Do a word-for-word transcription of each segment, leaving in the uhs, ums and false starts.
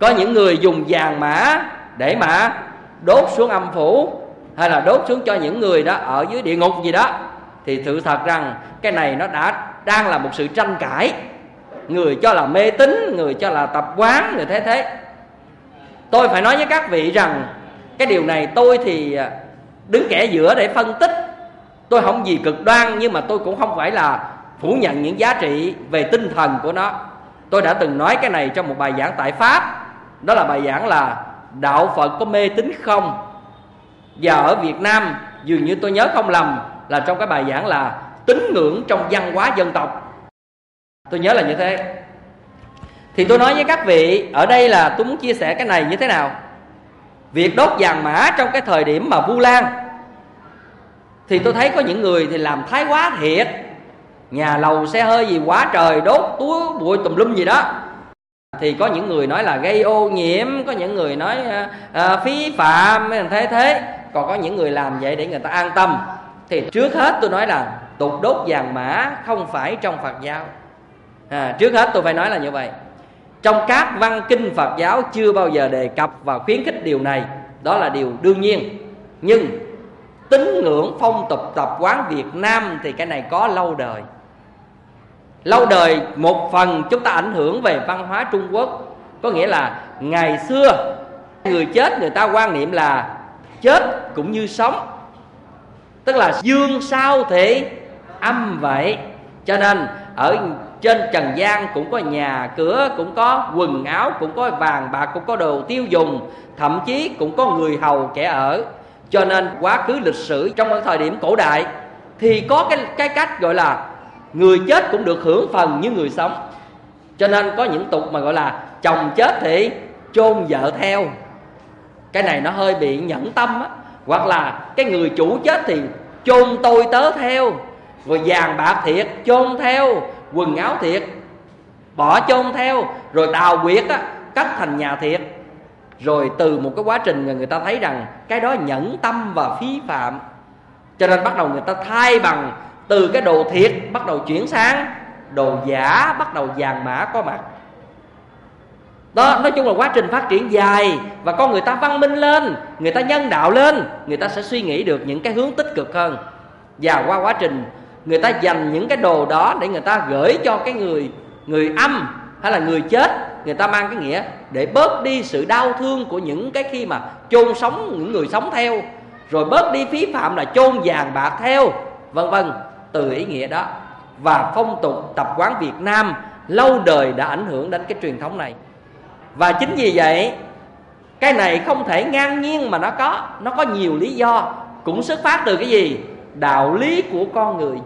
Có những người dùng vàng mã để mà đốt xuống âm phủ, hay là đốt xuống cho những người đó ở dưới địa ngục gì đó. Thì sự thật rằng cái này nó đã đang là một sự tranh cãi. Người cho là mê tín, người cho là tập quán, người thế thế. Tôi phải nói với các vị rằng cái điều này tôi thì đứng kẻ giữa để phân tích. Tôi không gì cực đoan, nhưng mà tôi cũng không phải là phủ nhận những giá trị về tinh thần của nó. Tôi đã từng nói cái này trong một bài giảng tại Pháp. Đó là bài giảng là đạo Phật có mê tín không? Và ở Việt Nam dường như tôi nhớ không lầm là trong cái bài giảng là tín ngưỡng trong văn hóa dân tộc. Tôi nhớ là như thế. Thì tôi nói với các vị ở đây là tôi muốn chia sẻ cái này như thế nào. Việc đốt vàng mã trong cái thời điểm mà Vu Lan, thì tôi thấy có những người thì làm thái quá thiệt, nhà lầu xe hơi gì quá trời, đốt túi bụi tùm lum gì đó. Thì có những người nói là gây ô nhiễm, có những người nói à, à, phí phạm thế thế. Còn có những người làm vậy để người ta an tâm. Thì trước hết tôi nói là tục đốt vàng mã không phải trong Phật giáo. à, Trước hết tôi phải nói là như vậy. Trong các văn kinh Phật giáo chưa bao giờ đề cập và khuyến khích điều này. Đó là điều đương nhiên. Nhưng tín ngưỡng phong tục tập quán Việt Nam thì cái này có lâu đời. Lâu đời một phần chúng ta ảnh hưởng về văn hóa Trung Quốc. Có nghĩa là ngày xưa người chết người ta quan niệm là chết cũng như sống, tức là dương sao thì âm vậy. Cho nên ở trên trần gian cũng có nhà cửa, cũng có quần áo, cũng có vàng bạc, cũng có đồ tiêu dùng, thậm chí cũng có người hầu kẻ ở. Cho nên quá khứ lịch sử trong cái thời điểm cổ đại thì có cái, cái cách gọi là người chết cũng được hưởng phần như người sống. Cho nên có những tục mà gọi là chồng chết thì chôn vợ theo. Cái này nó hơi bị nhẫn tâm á. Hoặc là cái người chủ chết thì chôn tôi tớ theo, rồi vàng bạc thiệt chôn theo, quần áo thiệt bỏ chôn theo, rồi đào quyệt á, cất thành nhà thiệt. Rồi từ một cái quá trình người ta thấy rằng cái đó nhẫn tâm và phí phạm, cho nên bắt đầu người ta thay bằng từ cái đồ thiệt bắt đầu chuyển sang đồ giả, bắt đầu vàng mã có mặt. Đó, nói chung là quá trình phát triển dài. Và con người ta văn minh lên, người ta nhân đạo lên, người ta sẽ suy nghĩ được những cái hướng tích cực hơn. Và qua quá trình người ta dành những cái đồ đó để người ta gửi cho cái người người âm hay là người chết, người ta mang cái nghĩa để bớt đi sự đau thương của những cái khi mà chôn sống những người sống theo, rồi bớt đi phí phạm là chôn vàng bạc theo, vân vân. Từ ý nghĩa đó và phong tục tập quán Việt Nam lâu đời đã ảnh hưởng đến cái truyền thống này. Và chính vì vậy cái này không thể ngang nhiên mà nó có. Nó có nhiều lý do. Cũng xuất phát từ cái gì? Đạo lý của con người.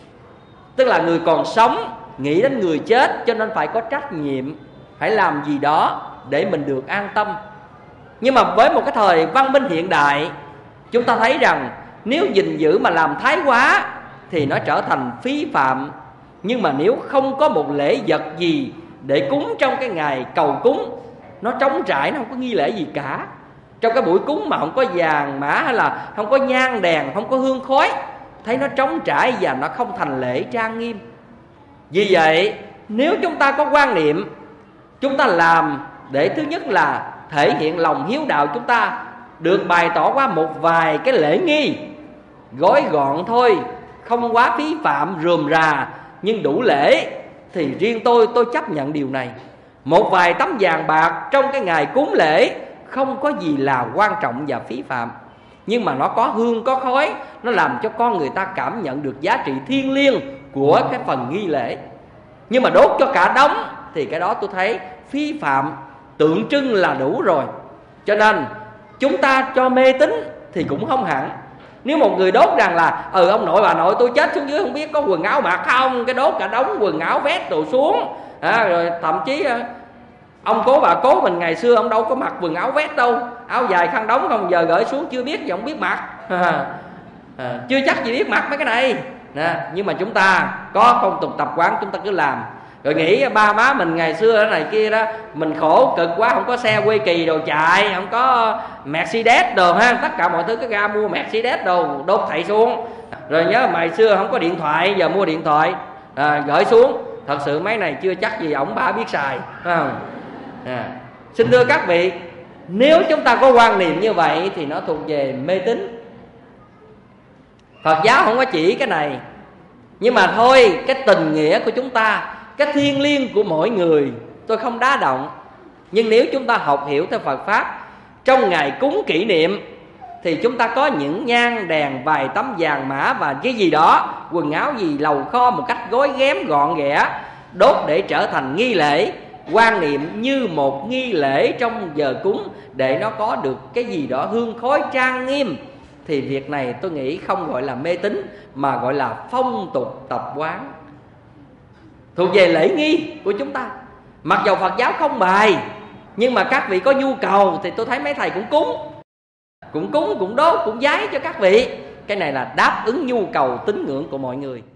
Tức là người còn sống nghĩ đến người chết, cho nên phải có trách nhiệm, phải làm gì đó để mình được an tâm. Nhưng mà với một cái thời văn minh hiện đại, chúng ta thấy rằng nếu gìn giữ mà làm thái quá thì nó trở thành phí phạm. Nhưng mà nếu không có một lễ vật gì để cúng trong cái ngày cầu cúng, nó trống trải, nó không có nghi lễ gì cả. Trong cái buổi cúng mà không có vàng mã hay là không có nhang đèn, không có hương khói, thấy nó trống trải và nó không thành lễ trang nghiêm. Vì vậy nếu chúng ta có quan niệm chúng ta làm để thứ nhất là thể hiện lòng hiếu đạo chúng ta, được bày tỏ qua một vài cái lễ nghi gói gọn thôi, không quá phí phạm rườm rà nhưng đủ lễ, thì riêng tôi tôi chấp nhận điều này. Một vài tấm vàng bạc trong cái ngày cúng lễ không có gì là quan trọng và phí phạm, nhưng mà nó có hương có khói, nó làm cho con người ta cảm nhận được giá trị thiêng liêng của cái phần nghi lễ. Nhưng mà đốt cho cả đống thì cái đó tôi thấy phí phạm, tượng trưng là đủ rồi. Cho nên chúng ta cho mê tín thì cũng không hẳn. Nếu một người đốt rằng là ừ ông nội bà nội tôi chết xuống dưới không biết có quần áo mặc không, cái đốt cả đống quần áo vét đồ xuống, à, rồi thậm chí ông cố bà cố mình ngày xưa ông đâu có mặc quần áo vét đâu, áo dài khăn đóng không, giờ gửi xuống chưa biết, giờ không biết mặc. à, à, chưa chắc gì biết mặc mấy cái này nè. Nhưng mà chúng ta có phong tục tập quán, chúng ta cứ làm, rồi nghĩ ba má mình ngày xưa cái này kia đó, mình khổ cực quá, không có xe quê kỳ đồ chạy, không có Mercedes đồ ha, tất cả mọi thứ cứ ra mua Mercedes đồ đốt thầy xuống. Rồi nhớ ngày xưa không có điện thoại, giờ mua điện thoại à, gửi xuống. Thật sự mấy này chưa chắc gì ổng bà biết xài, phải không? À, Xin thưa các vị, nếu chúng ta có quan niệm như vậy thì nó thuộc về mê tín. Phật giáo không có chỉ cái này. Nhưng mà thôi, cái tình nghĩa của chúng ta, cái thiêng liêng của mỗi người, tôi không đá động. Nhưng nếu chúng ta học hiểu theo Phật Pháp, trong ngày cúng kỷ niệm thì chúng ta có những nhang đèn, vài tấm vàng mã và cái gì đó, quần áo gì, lầu kho một cách gói ghém gọn ghẽ, đốt để trở thành nghi lễ, quan niệm như một nghi lễ trong giờ cúng, để nó có được cái gì đó hương khói trang nghiêm. Thì việc này tôi nghĩ không gọi là mê tín, mà gọi là phong tục tập quán, thuộc về lễ nghi của chúng ta. Mặc dầu Phật giáo không bài, nhưng mà các vị có nhu cầu thì tôi thấy mấy thầy cũng cúng, cũng cúng, cũng đốt, cũng giái cho các vị. Cái này là đáp ứng nhu cầu tín ngưỡng của mọi người.